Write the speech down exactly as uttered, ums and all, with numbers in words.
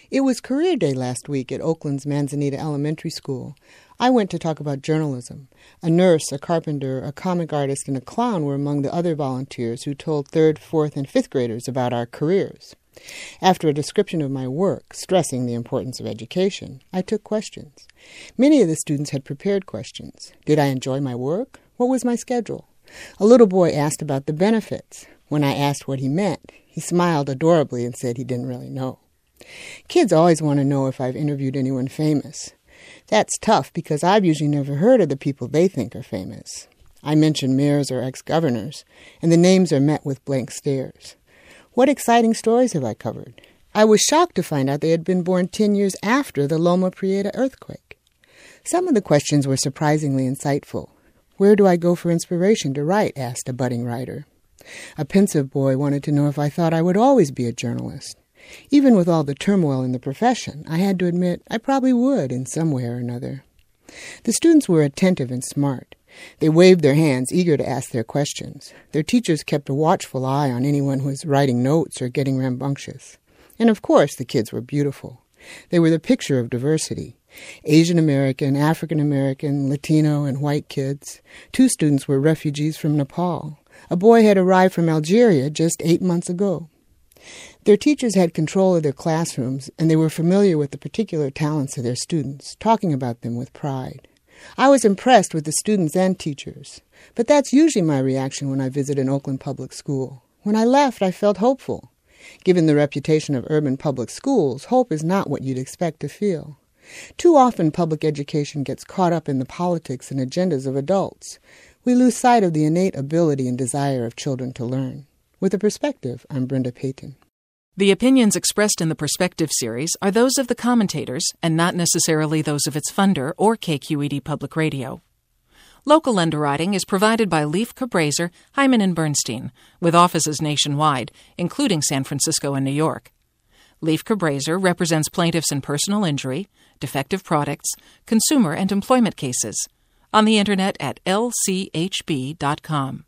It was Career Day last week at Oakland's Manzanita Elementary School. I went to talk about journalism. A nurse, a carpenter, a comic artist, and a clown were among the other volunteers who told third, fourth, and fifth graders about our careers. After a description of my work, stressing the importance of education, I took questions. Many of the students had prepared questions. Did I enjoy my work? What was my schedule? A little boy asked about the benefits. When I asked what he meant, he smiled adorably and said he didn't really know. Kids always want to know if I've interviewed anyone famous. That's tough because I've usually never heard of the people they think are famous. I mention mayors or ex-governors, and the names are met with blank stares. What exciting stories have I covered? I was shocked to find out they had been born ten years after the Loma Prieta earthquake. Some of the questions were surprisingly insightful. Where do I go for inspiration to write? Asked a budding writer. A pensive boy wanted to know if I thought I would always be a journalist. Even with all the turmoil in the profession, I had to admit I probably would in some way or another. The students were attentive and smart. They waved their hands, eager to ask their questions. Their teachers kept a watchful eye on anyone who was writing notes or getting rambunctious. And of course, the kids were beautiful. They were the picture of diversity. Asian American, African American, Latino, and white kids. Two students were refugees from Nepal. A boy had arrived from Algeria just eight months ago. Their teachers had control of their classrooms, and they were familiar with the particular talents of their students, talking about them with pride. I was impressed with the students and teachers, but that's usually my reaction when I visit an Oakland public school. When I left, I felt hopeful. Given the reputation of urban public schools, hope is not what you'd expect to feel. Too often public education gets caught up in the politics and agendas of adults. We lose sight of the innate ability and desire of children to learn. With a Perspective, I'm Brenda Payton. The opinions expressed in the Perspective series are those of the commentators and not necessarily those of its funder or K Q E D Public Radio. Local underwriting is provided by Leif Cabraser, Hyman and Bernstein, with offices nationwide, including San Francisco and New York. Leif Cabraser represents plaintiffs in personal injury, defective products, consumer and employment cases. On the Internet at L C H B dot com.